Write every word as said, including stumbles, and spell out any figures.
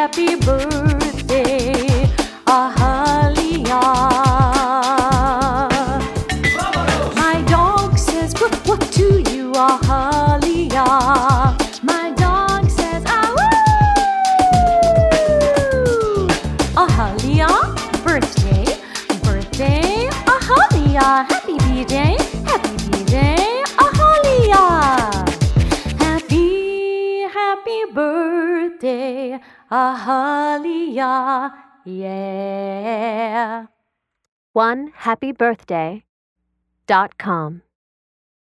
happy birthday, Ahalia. My dog says whoop whoop to you, Ahalia. My dog says ah woo. Ahalia, birthday, birthday, Ahalia. Happy B-Day, happy B-Day, Ahalia. Happy, happy birthday, Ahalia. Yeah. one happy birthday dot com